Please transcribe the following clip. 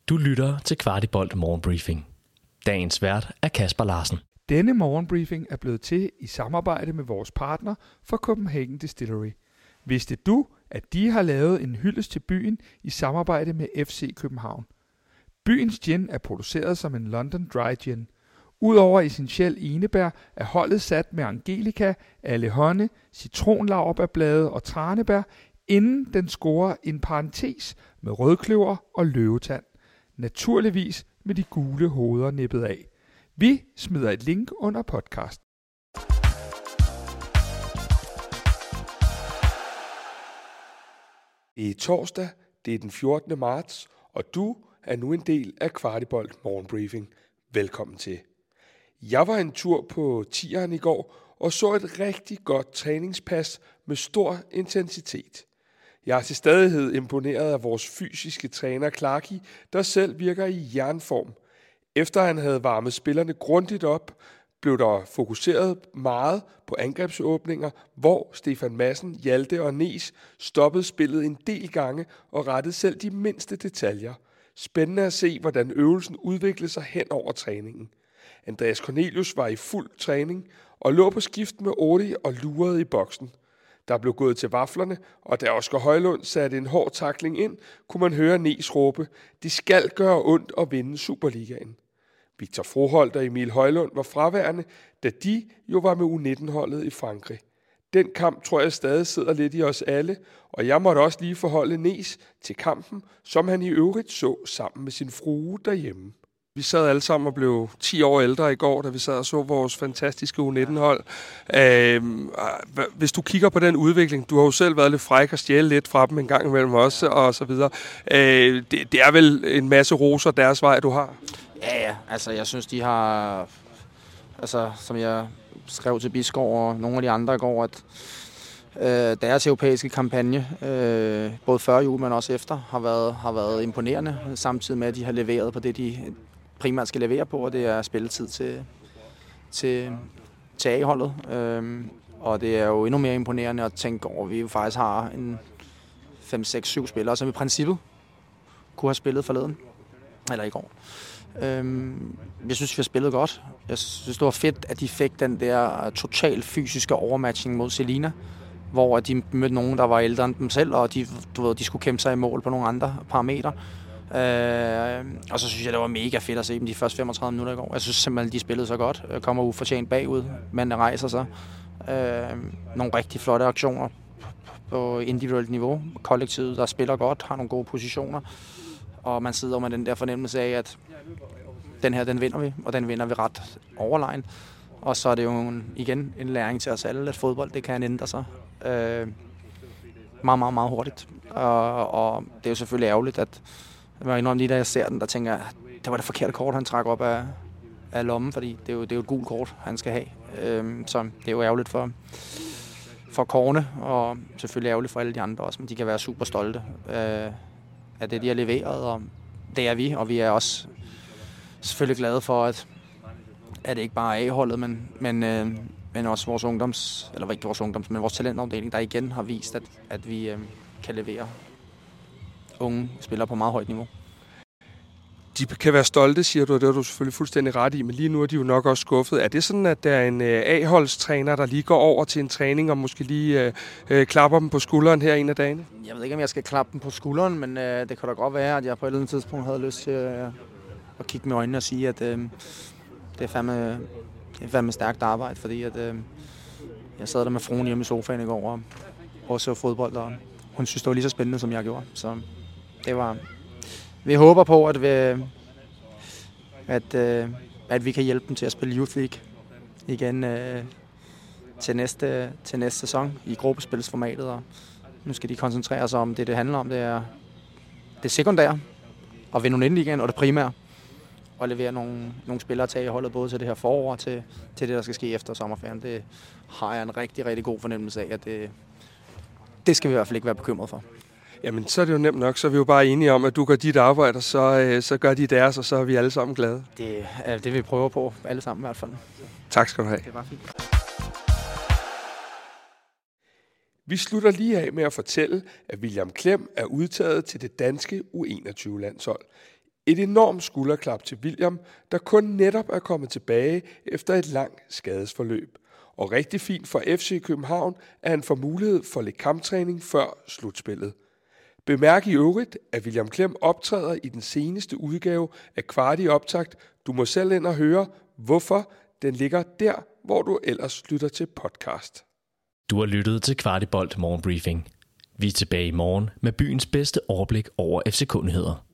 Du lytter til Kvartibolt Morgenbriefing. Dagens vært er Kasper Larsen. Denne morgenbriefing er blevet til i samarbejde med vores partner fra Copenhagen Distillery. Vidste du, at de har lavet en hyldest til byen i samarbejde med FC København? Byens gin er produceret som en London Dry Gin. Udover essentiel enebær er holdet sat med Angelica, allehånde, citronlaurbærblade og tranebær, inden den scorer en parentes med rødkløver og løvetand. Naturligvis med de gule hoveder nippet af. Vi smider et link under podcast. Det er torsdag, det er den 14. marts, og du er nu en del af Kvartibolt Morgenbriefing. Velkommen til. Jeg var en tur på Tieren i går og så et rigtig godt træningspas med stor intensitet. Jeg er til stadighed imponeret af vores fysiske træner Clarky, der selv virker i jernform. Efter han havde varmet spillerne grundigt op, blev der fokuseret meget på angrebsåbninger, hvor Stefan Madsen, Hjalte og Nes stoppede spillet en del gange og rettede selv de mindste detaljer. Spændende at se, hvordan øvelsen udviklede sig hen over træningen. Andreas Cornelius var i fuld træning og lå på skift med Odi og lurede i boksen. Der blev gået til vaflerne, og da Oscar Højlund satte en hård tackling ind, kunne man høre Nes råbe: "Det skal gøre ondt at vinde Superligaen." Victor Froholt og Emil Højlund var fraværende, da de jo var med U19-holdet i Frankrig. Den kamp tror jeg stadig sidder lidt i os alle, og jeg måtte også lige forholde Nes til kampen, som han i øvrigt så sammen med sin frue derhjemme. Vi sad alle sammen og blev 10 år ældre i går, da vi sad og så vores fantastiske U19-hold. Hvis du kigger på den udvikling, du har jo selv været lidt fræk og stjæle lidt fra dem en gang imellem også, og så videre. Det er vel en masse roser deres vej, du har? Ja, altså jeg synes, de har, altså som jeg skrev til Bisgaard og nogle af de andre i går, at deres europæiske kampagne, både før jul, men også efter, har været imponerende, samtidig med, at de har leveret på det, de primært skal levere på, og det er spilletid til A-holdet. Og det er jo endnu mere imponerende at tænke over, at vi jo faktisk har en 5, 6, 7 spillere, som i princippet kunne have spillet forleden, eller i går. Jeg synes, vi har spillet godt. Jeg synes, det var fedt, at de fik den der total fysiske overmatching mod Celina, hvor de mødte nogen, der var ældre end dem selv, og de skulle kæmpe sig i mål på nogle andre parametre. Og så synes jeg, det var mega fedt at se dem de første 35 minutter i går. Jeg synes simpelthen, de spillede så godt. Kommer ufortjent bagud, manden rejser sig. Nogle rigtig flotte aktioner på individuelt niveau. Kollektivet, der spiller godt, har nogle gode positioner. Og man sidder med den der fornemmelse af, at den her, den vinder vi, og den vinder vi ret overlegent. Og så er det jo igen en læring til os alle, at fodbold, det kan ændre sig meget, meget, meget hurtigt. Og det er jo selvfølgelig ærgerligt, at jeg indrømmer lige, da jeg ser den, der tænker jeg, det var det forkerte kort, han trak op af lommen, fordi det er jo et gult kort, han skal have. Så det er jo ærgerligt for Korne, og selvfølgelig ærgerligt for alle de andre også, men de kan være super stolte af det, de har leveret, og det er vi, og vi er også selvfølgelig glade for, at det ikke bare er A-holdet, men også vores men vores talentafdeling, der igen har vist, at vi kan levere unge spillere på meget højt niveau. De kan være stolte, siger du, og det er du selvfølgelig fuldstændig ret i, men lige nu er de jo nok også skuffet. Er det sådan, at der er en A-holdstræner, der lige går over til en træning og måske lige klapper dem på skulderen her en af dagene? Jeg ved ikke, om jeg skal klappe dem på skulderen, men det kan da godt være, at jeg på et eller andet tidspunkt havde lyst til at kigge med øjnene og sige, at det er fandme stærkt arbejde, fordi at, jeg sad der med fruen hjemme i sofaen i går og så fodbold, og hun synes, det var lige så spændende, som jeg gjorde. Så det var... Vi håber på, at vi kan hjælpe dem til at spille Youth League igen til næste sæson i gruppespilsformatet. Og nu skal de koncentrere sig om det handler om. Det er det sekundære at vinde U19-ligaen, og det primære at levere nogle spillere til i holdet, både til det her forår og til det, der skal ske efter sommerferien. Det har jeg en rigtig, rigtig god fornemmelse af, at det skal vi i hvert fald ikke være bekymret for. Jamen, så er det jo nemt nok. Så er vi jo bare enige om, at du gør dit arbejde, og så gør de deres, og så er vi alle sammen glade. Det er det, vi prøver på, alle sammen i hvert fald. Tak skal du have. Det var fint. Vi slutter lige af med at fortælle, at William Klem er udtaget til det danske U21-landshold. Et enormt skulderklap til William, der kun netop er kommet tilbage efter et langt skadesforløb. Og rigtig fint for FC København, at han får mulighed for lidt kamptræning før slutspillet. Bemærk i øvrigt, at William Klem optræder i den seneste udgave af Kvarti Optakt. Du må selv ind og høre, hvorfor den ligger der, hvor du ellers lytter til podcast. Du har lyttet til Kvartibolt Morgenbriefing. Vi er tilbage i morgen med byens bedste overblik over FCK-nyheder.